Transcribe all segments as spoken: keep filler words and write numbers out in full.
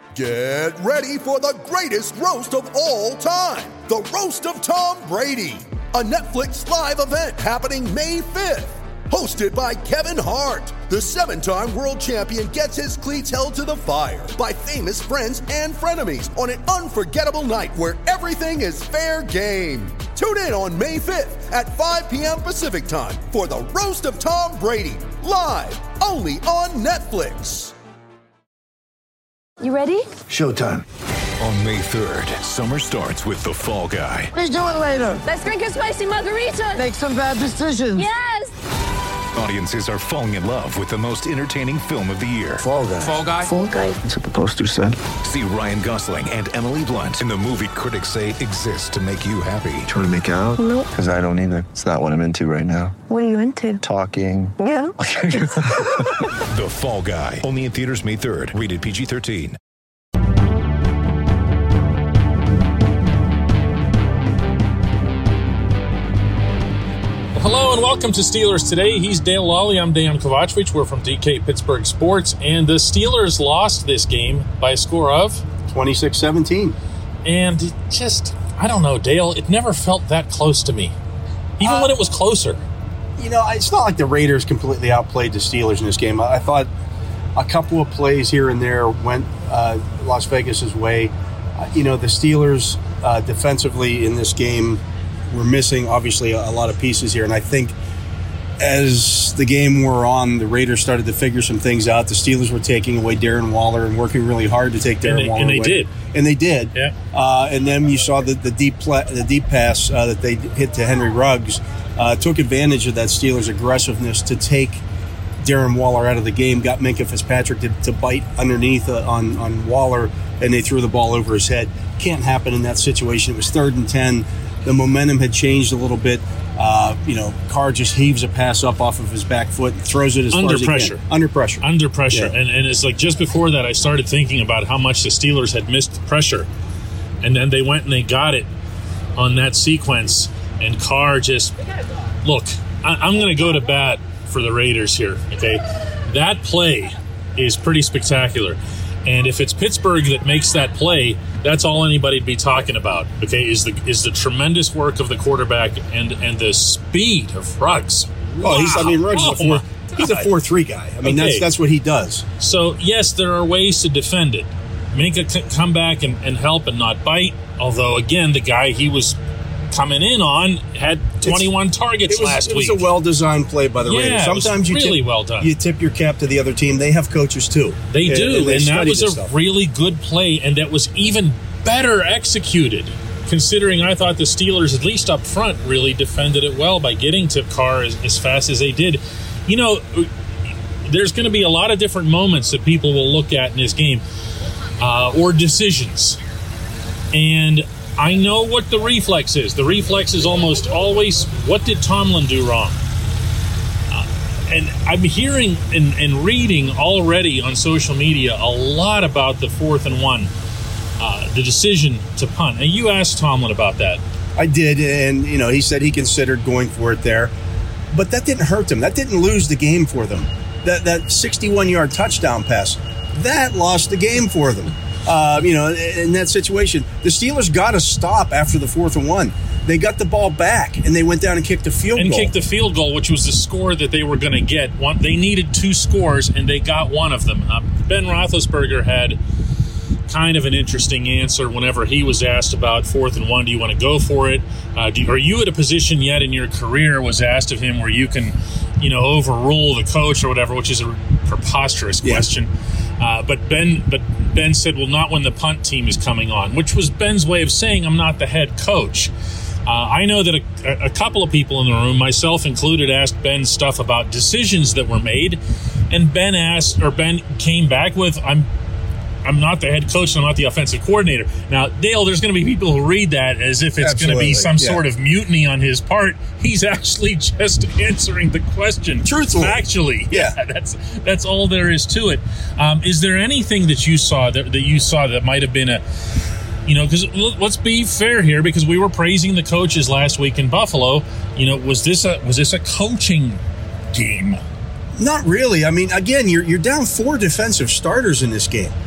Get ready for the greatest roast of all time, the Roast of Tom Brady, a Netflix live event happening May fifth. Hosted by Kevin Hart, the seven-time world champion gets his cleats held to the fire by famous friends and frenemies on an unforgettable night where everything is fair game. Tune in on May fifth at five p.m. Pacific time for the Roast of Tom Brady, live only on Netflix. You ready? Showtime. On May third, summer starts with The Fall Guy. Let's do it later. Let's drink a spicy margarita. Make some bad decisions. Yes! Audiences are falling in love with the most entertaining film of the year. Fall Guy. Fall Guy? Fall Guy. That's what the poster said. See Ryan Gosling and Emily Blunt in the movie critics say exists to make you happy. Trying to make it out? Nope. Because I don't either. It's not what I'm into right now. What are you into? Talking. Yeah. The Fall Guy. Only in theaters May third. Rated P G thirteen. Hello and welcome to Steelers Today. He's Dale Lally. I'm Dejan Kovacevic. We're from D K Pittsburgh Sports. And the Steelers lost this game by a score of twenty-six seventeen. And it just, I don't know, Dale, it never felt that close to me. Even uh, when it was closer. You know, it's not like the Raiders completely outplayed the Steelers in this game. I thought a couple of plays here and there went uh, Las Vegas's way. Uh, you know, the Steelers uh, defensively in this game were missing, obviously, a, a lot of pieces here. And I think as the game wore on, the Raiders started to figure some things out. The Steelers were taking away Darren Waller and working really hard to take Darren and they, Waller and they away. did. And they did. Yeah. Uh, and then you saw the, the deep pla- the deep pass uh, that they hit to Henry Ruggs. Uh, took advantage of that Steelers' aggressiveness to take Darren Waller out of the game, got Minkah Fitzpatrick to, to bite underneath uh, on, on Waller, and they threw the ball over his head. Can't happen in that situation. It was third and ten. The momentum had changed a little bit. Uh, you know, Carr just heaves a pass up off of his back foot and throws it as Under far as pressure. he can. Under pressure. Under pressure. Yeah. And, and it's like just before that, I started thinking about how much the Steelers had missed pressure. And then they went and they got it on that sequence. And Carr just, look, I, I'm going to go to bat for the Raiders here, okay? That play is pretty spectacular. And if it's Pittsburgh that makes that play, that's all anybody'd be talking about, okay, is the is the tremendous work of the quarterback and, and the speed of Ruggs. Wow. Oh, he's, I mean, Ruggs oh, is a four, he's a four three guy. I mean, okay. that's that's what he does. So, yes, there are ways to defend it. Make a c- come back and, and help and not bite. Although, again, the guy he was coming in on had twenty-one it's, targets it was, last it was week. It was a well-designed play by the yeah, Raiders. Sometimes it was you really tip, well done. You tip your cap to the other team. They have coaches, too. They and, do, and, they and that was a stuff. really good play, and that was even better executed, considering I thought the Steelers, at least up front, really defended it well by getting to Carr as, as fast as they did. You know, there's going to be a lot of different moments that people will look at in this game, uh, or decisions. And I know what the reflex is. The reflex is almost always, what did Tomlin do wrong? Uh, and I'm hearing and, and reading already on social media a lot about the fourth and one, uh, the decision to punt. And you asked Tomlin about that. I did, and you know he said he considered going for it there. But that didn't hurt them. That didn't lose the game for them. That that sixty-one-yard touchdown pass, that lost the game for them. Uh, you know, in that situation, the Steelers got to stop after the fourth and one. They got the ball back, and they went down and kicked a field and goal. And kicked the field goal, which was the score that they were going to get. One, they needed two scores, and they got one of them. Uh, Ben Roethlisberger had kind of an interesting answer whenever he was asked about fourth and one. Do you want to go for it? Uh, do, are you at a position yet in your career, was asked of him, where you can, you know, overrule the coach or whatever, which is a preposterous yeah. question. Uh, but Ben, but Ben said, well, not when the punt team is coming on, which was Ben's way of saying, I'm not the head coach. Uh, I know that a, a couple of people in the room, myself included, asked Ben stuff about decisions that were made, and Ben asked, or Ben came back with, I'm I'm not the head coach, and I'm not the offensive coordinator. Now, Dale, there's going to be people who read that as if it's going to be some yeah. sort of mutiny on his part. He's actually just answering the question. Truthfully. Actually. Yeah. yeah. That's that's all there is to it. Um, is there anything that you saw that, that you saw that might have been a, you know, because let's be fair here, because we were praising the coaches last week in Buffalo. You know, was this a was this a coaching game? Not really. I mean, again, you're you're down four defensive starters in this game.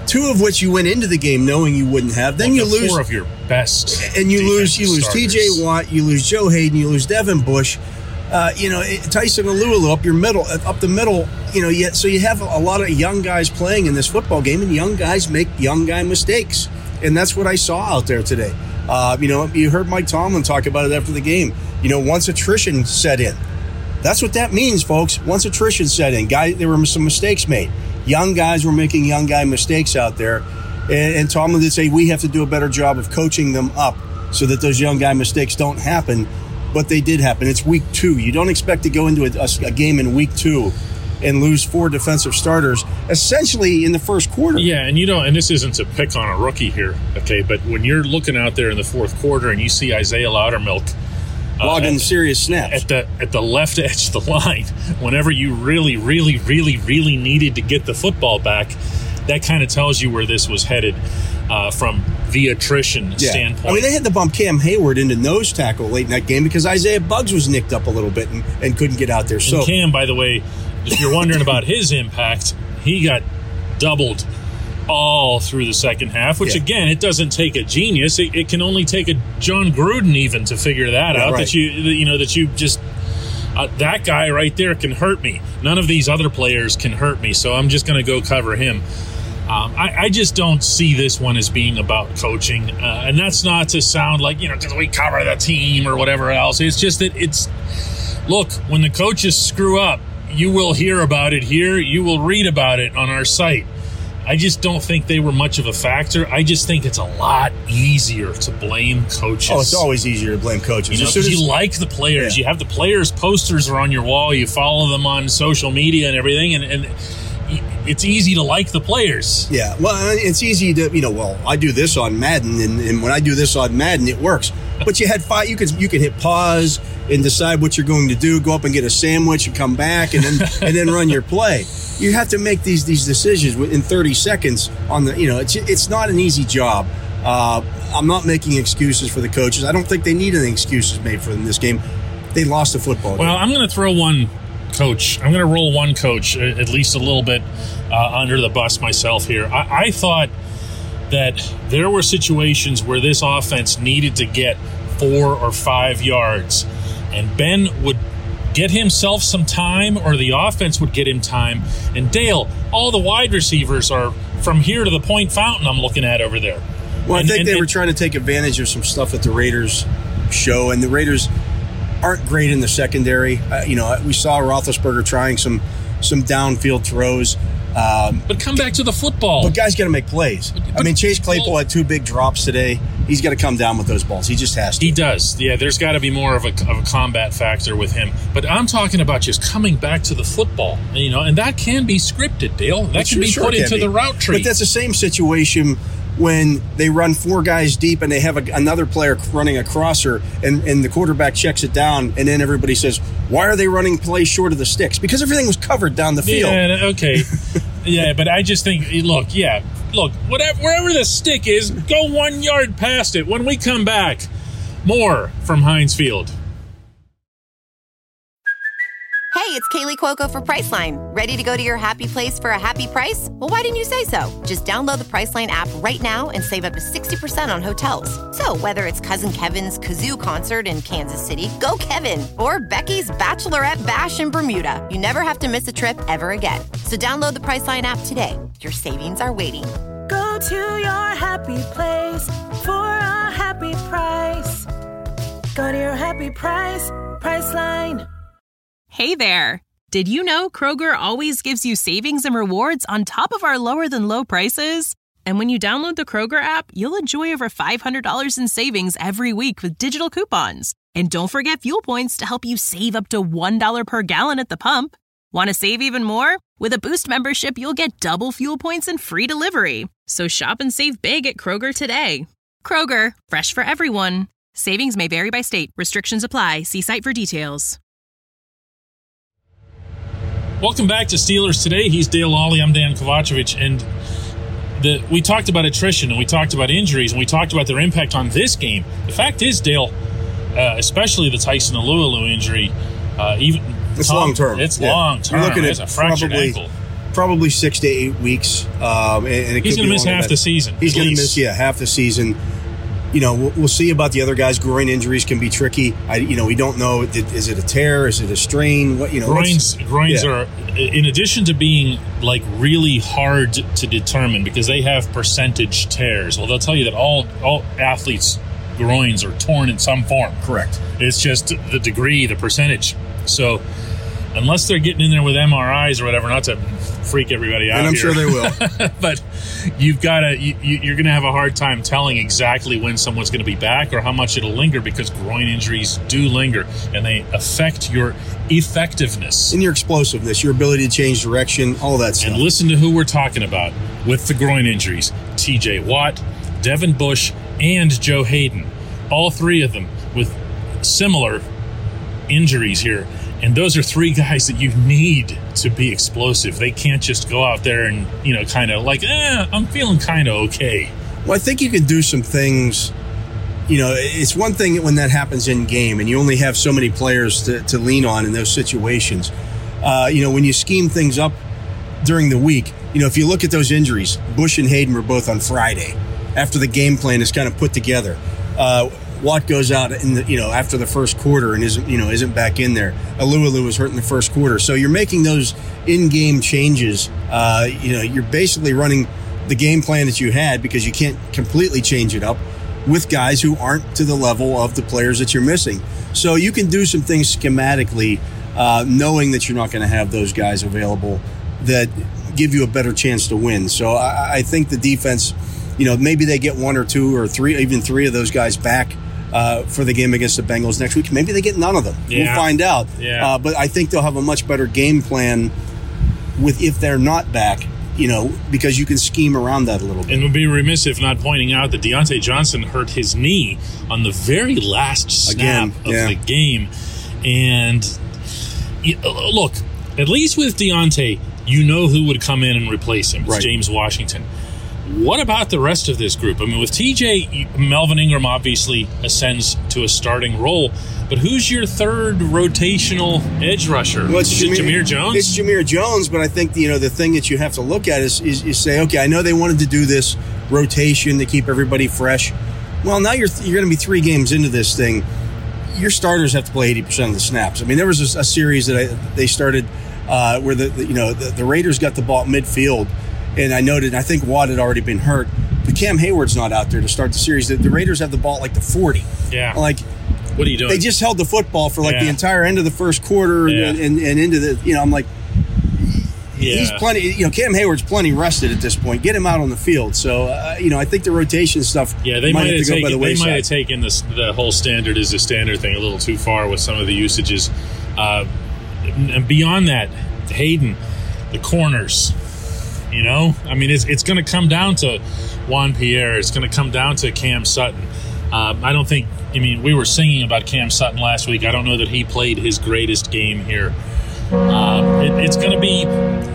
two of which you went into the game knowing you wouldn't have. Then well, you lose four of your best, and you lose. You lose T J Watt, you lose Joe Hayden, you lose Devin Bush. Uh, you know, Tyson Alualu up your middle, up the middle. You know, yet so you have a lot of young guys playing in this football game, and young guys make young guy mistakes, and that's what I saw out there today. Uh, you know, you heard Mike Tomlin talk about it after the game. You know, once attrition set in, that's what that means, folks. Once attrition set in, guy, there were some mistakes made. Young guys were making young guy mistakes out there, and, and Tomlin did say we have to do a better job of coaching them up so that those young guy mistakes don't happen. But they did happen. It's week two. You don't expect to go into a, a, a game in week two and lose four defensive starters essentially in the first quarter. Yeah, and you don't, and this isn't to pick on a rookie here, okay, but when you're looking out there in the fourth quarter and you see Isaiah Loudermilk uh, logging at, serious snaps at the at the left edge of the line, whenever you really, really, really, really needed to get the football back, that kind of tells you where this was headed uh, from the attrition yeah. standpoint. I mean, they had to bump Cam Hayward into nose tackle late in that game because Isaiah Buggs was nicked up a little bit and, and couldn't get out there. So and Cam, by the way, if you're wondering about his impact, he got doubled all through the second half, which, yeah. again, it doesn't take a genius. It, it can only take a John Gruden even to figure that yeah, out, right. that you you know, that you just uh, – that guy right there can hurt me. None of these other players can hurt me, so I'm just going to go cover him. Um, I, I just don't see this one as being about coaching, uh, and that's not to sound like, you know, because we cover the team or whatever else. It's just that it's – look, when the coaches screw up, you will hear about it here. You will read about it on our site. I just don't think they were much of a factor. I just think it's a lot easier to blame coaches. Oh, it's always easier to blame coaches. You know, because you like the players. Yeah. You have the players' posters are on your wall. You follow them on social media and everything, and, and it's easy to like the players. Yeah, well, it's easy to, you know, well, I do this on Madden, and, and when I do this on Madden, it works. But you had five, you could you could hit pause and decide what you're going to do, go up and get a sandwich and come back and then and then run your play. You have to make these these decisions in thirty seconds on the, you know, it's it's not an easy job. Uh, I'm not making excuses for the coaches. I don't think they need any excuses made for them this game. They lost the football game. Well, I'm going to throw one coach. I'm going to roll one coach at least a little bit uh, under the bus myself here. I, I thought that there were situations where this offense needed to get four or five yards, and Ben would get himself some time, or the offense would get him time. And Dale, all the wide receivers are from here to the point fountain I'm looking at over there. Well, and, I think and, they and, were trying to take advantage of some stuff that the Raiders show, and the Raiders aren't great in the secondary. Uh, you know, we saw Roethlisberger trying some some downfield throws. Um, but come back to the football. But guys got to make plays. But, I mean, Chase Claypool had two big drops today. He's got to come down with those balls. He just has to. He does. Yeah, there's got to be more of a, of a combat factor with him. But I'm talking about just coming back to the football, you know, and that can be scripted, Dale. That can sure, be sure put can into be. the route tree. But that's the same situation when they run four guys deep and they have a, another player running a crosser, and, and the quarterback checks it down, and then everybody says, why are they running plays short of the sticks? Because everything was covered down the field. Yeah, okay. Yeah, but I just think, look, yeah, look, whatever, wherever the stick is, go one yard past it. When we come back, more from Heinz Field. Hey, it's Kaylee Cuoco for Priceline. Ready to go to your happy place for a happy price? Well, why didn't you say so? Just download the Priceline app right now and save up to sixty percent on hotels. So whether it's Cousin Kevin's Kazoo Concert in Kansas City, go Kevin, or Becky's Bachelorette Bash in Bermuda, you never have to miss a trip ever again. So download the Priceline app today. Your savings are waiting. Go to your happy place for a happy price. Go to your happy price, Priceline. Hey there! Did you know Kroger always gives you savings and rewards on top of our lower-than-low prices? And when you download the Kroger app, you'll enjoy over five hundred dollars in savings every week with digital coupons. And don't forget fuel points to help you save up to one dollar per gallon at the pump. Want to save even more? With a Boost membership, you'll get double fuel points and free delivery. So shop and save big at Kroger today. Kroger, fresh for everyone. Savings may vary by state. Restrictions apply. See site for details. Welcome back to Steelers Today. He's Dale Lawley. I'm Dan Kovacevic. And the, we talked about attrition, and we talked about injuries, and we talked about their impact on this game. The fact is, Dale, uh, especially the Tyson Alualu injury, uh, even it's Tom, long term. It's yeah. long term. You're looking it's at a fractured probably, ankle. probably six to eight weeks. Um, and, and it He's going to miss half the season. He's going to miss, yeah, half the season. You know, we'll, we'll see about the other guys. Groin injuries can be tricky. I, you know, we don't know. Is it a tear? Is it a strain? What you know? Groins, groins yeah. are, in addition to being like really hard to determine because they have percentage tears. Well, they'll tell you that all all athletes' groins are torn in some form. Correct. It's just the degree, the percentage. So, unless they're getting in there with M R Is or whatever, not to freak everybody out, and I'm here. sure they will. But you've got to, you, you're going to have a hard time telling exactly when someone's going to be back or how much it'll linger because groin injuries do linger and they affect your effectiveness and your explosiveness, your ability to change direction, all that stuff. And listen to who we're talking about with the groin injuries: T J Watt, Devin Bush, and Joe Hayden. All three of them with similar injuries here. And those are three guys that you need to be explosive. They can't just go out there and, you know, kind of like, eh, I'm feeling kind of okay. Well, I think you can do some things. You know, it's one thing when that happens in game and you only have so many players to, to lean on in those situations. Uh, you know, when you scheme things up during the week, you know, if you look at those injuries, Bush and Hayden were both on Friday after the game plan is kind of put together. Uh, Watt goes out in the, you know, after the first quarter and isn't, you know, isn't back in there. Alualu was hurt in the first quarter. So you're making those in-game changes. Uh, you know, you're basically running the game plan that you had because you can't completely change it up with guys who aren't to the level of the players that you're missing. So you can do some things schematically, uh, knowing that you're not going to have those guys available that give you a better chance to win. So I, I think the defense, you know, maybe they get one or two or three, even three of those guys back Uh, for the game against the Bengals next week. Maybe they get none of them. Yeah. We'll find out. Yeah. Uh, but I think they'll have a much better game plan with if they're not back, you know, because you can scheme around that a little bit. And would be remiss if not pointing out that Deontay Johnson hurt his knee on the very last snap Again, of yeah. the game. And look, at least with Deontay, you know who would come in and replace him. It's Right. James Washington. What about the rest of this group? I mean, with T J, Melvin Ingram obviously ascends to a starting role, but who's your third rotational edge rusher? Well, it's is it Jameer Jones? It's Jameer Jones, but I think, you know, the thing that you have to look at is, is, is say, okay, I know they wanted to do this rotation to keep everybody fresh. Well, now you're you're going to be three games into this thing. Your starters have to play eighty percent of the snaps. I mean, there was a, a series that I, they started uh, where the, the you know the, the Raiders got the ball at midfield. And I noted, I think Watt had already been hurt, but Cam Hayward's not out there to start the series. The, the Raiders have the ball at like the forty. Yeah. Like, what are you doing? They just held the football for like Yeah. the entire end of the first quarter Yeah. and, and, and into the, you know, I'm like, yeah. he's plenty, you know, Cam Hayward's plenty rested at this point. Get him out on the field. So, uh, you know, I think the rotation stuff Yeah, they might might have have to go by taken, the they might have wayside. taken this, the whole standard as a standard thing a little too far with some of the usages. Uh, and beyond that, Hayden, the corners. You know, I mean, it's it's going to come down to Juan Pierre. It's going to come down to Cam Sutton. Um, I don't think. I mean, we were singing about Cam Sutton last week. I don't know that he played his greatest game here. Um, it, it's going to be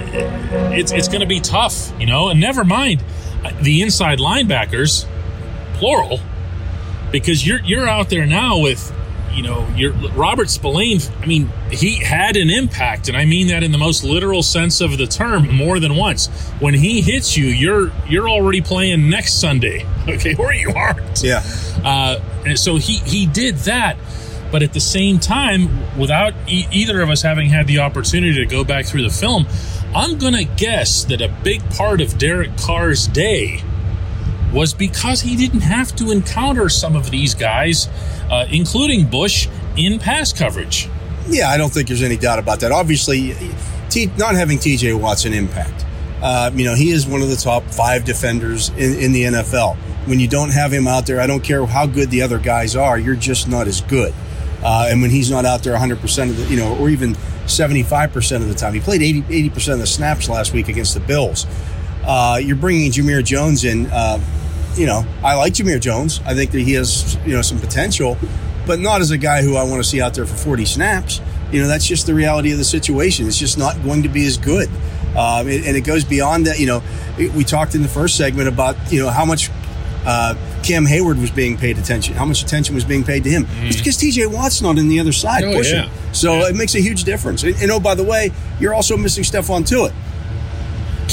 it's it's going to be tough. You know, and never mind the inside linebackers, plural, because you're you're out there now with. You know, you're, Robert Spillane, I mean, he had an impact, and I mean that in the most literal sense of the term more than once. When he hits you, you're you're already playing next Sunday, okay, or you aren't. Yeah. Uh, and so he, he did that, but at the same time, without e- either of us having had the opportunity to go back through the film, I'm going to guess that a big part of Derek Carr's day was because he didn't have to encounter some of these guys, uh, including Bush, in pass coverage. Yeah, I don't think there's any doubt about that. Obviously, T, not having T J Watt's an impact. Uh, you know, he is one of the top five defenders in, in the N F L. When you don't have him out there, I don't care how good the other guys are, you're just not as good. Uh, and when he's not out there one hundred percent of the, you know, or even seventy-five percent of the time, he played eighty, eighty percent of the snaps last week against the Bills. Uh, you're bringing Jameer Jones in. Uh, you know, I like Jameer Jones. I think that he has, you know, some potential, but not as a guy who I want to see out there for forty snaps. You know, that's just the reality of the situation. It's just not going to be as good. Um, and it goes beyond that. You know, we talked in the first segment about, you know, how much uh, Cam Hayward was being paid attention, how much attention was being paid to him. Mm. It's because T J Watt's not on the other side oh, pushing. Yeah. So yeah. it makes a huge difference. And, and oh, by the way, you're also missing Stephon Tuitt.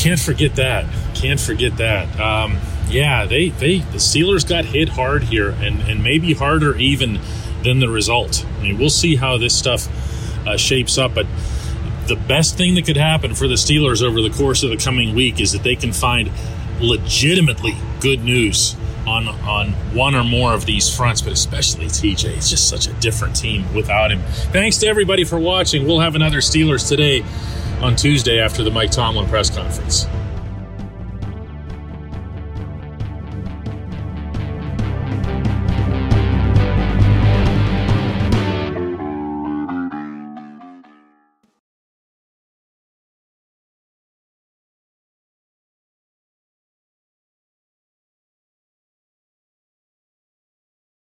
Can't forget that. Can't forget that. Um, yeah, they, they the Steelers got hit hard here, and, and maybe harder even than the result. I mean, we'll see how this stuff uh, shapes up, but the best thing that could happen for the Steelers over the course of the coming week is that they can find legitimately good news on on one or more of these fronts, but especially T J. It's just such a different team without him. Thanks to everybody for watching. We'll have another Steelers Today on Tuesday after the Mike Tomlin press conference.